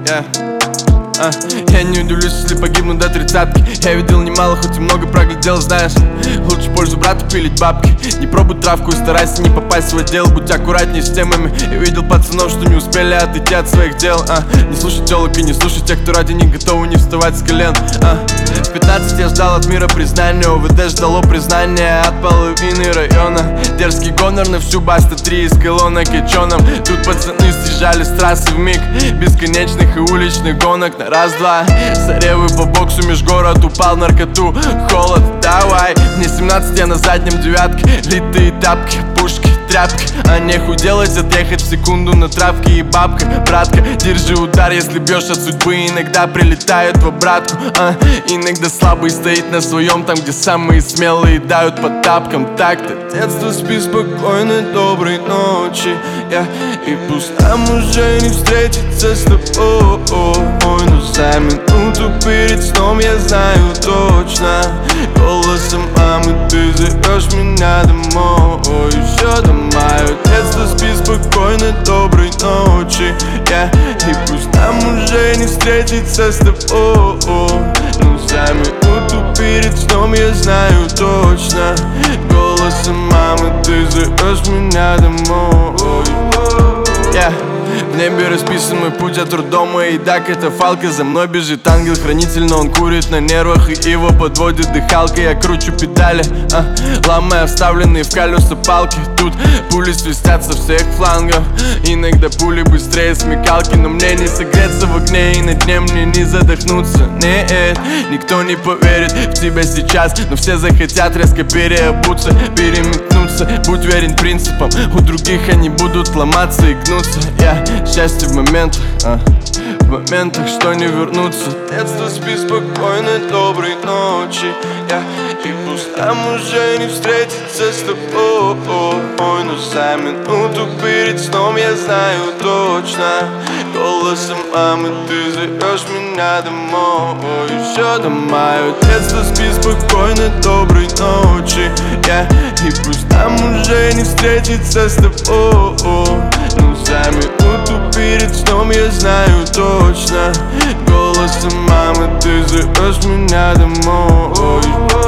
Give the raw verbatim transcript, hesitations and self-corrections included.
yeah. А, я не удивлюсь, если погибну до тридцатки. Я видел немало, хоть и много проглядел, знаешь. Лучше пользу брату пилить бабки. Не пробуй травку и старайся не попасть в отдел. Будь аккуратней с темами. Я видел пацанов, что не успели отойти от своих дел. а, Не слушай телок и не слушай тех, кто ради них готовы не вставать с колен. а, В пятнадцать я ждал от мира признания. ОВД ждало признания от половины района. Дерзкий гонор на всю баста, три из колонок кичоном. Тут пацаны съезжали с трассы вмиг бесконечных и уличных гонок. На раз-два, заревы по боксу, межгород упал в наркоту. Холод, давай. Мне семнадцать, я на заднем девятке. Литые тапки, пушки, тряпки. А нехуй делать, отъехать в секунду на травке. И бабка, братка, держи удар, если бьешь от судьбы. Иногда прилетают в обратку, а иногда слабый стоит на своем. Там, где самые смелые дают по тапкам. Так-то, детство, спи спокойно, доброй ночи, yeah. И пусть нам уже не встретиться с тобой, но за минуту перед сном я знаю точно. Голосом мамы ты зовешь меня домой. Еще до моего детства, спи спокойно, доброй ночи, yeah. И пусть нам уже не встретиться с тобой, но за минуту перед сном я знаю точно. Голосом мамы ты зовешь меня домой, yeah. В небе расписан мой путь от роддома и да, катафалка. За мной бежит ангел-хранитель, но он курит на нервах и его подводит дыхалка. Я кручу педали, а, ломая вставленные в колеса палки. Тут пули свистят со всех флангов. Иногда пули быстрее смекалки. Но мне не согреться в огне и на дне мне не задохнуться. Нет, никто не поверит в тебя сейчас, но все захотят резко переобуться, переметнуться. Будь верен принципам, у других они будут ломаться и гнуться, yeah. Счастье в моментах, а, в моментах, что не вернуться. Детство, спи спокойно, доброй ночи, yeah. И пусть нам уже не встретиться с тобой, но за минуту перед сном я знаю точно. Голосом мамы ты зовешь меня домой. Еще до моего детства, спи спокойно, доброй ночи, yeah. И пусть нам уже не встретиться с тобой, но за минуту перед сном я знаю точно. Голосом мамы ты зовешь меня домой.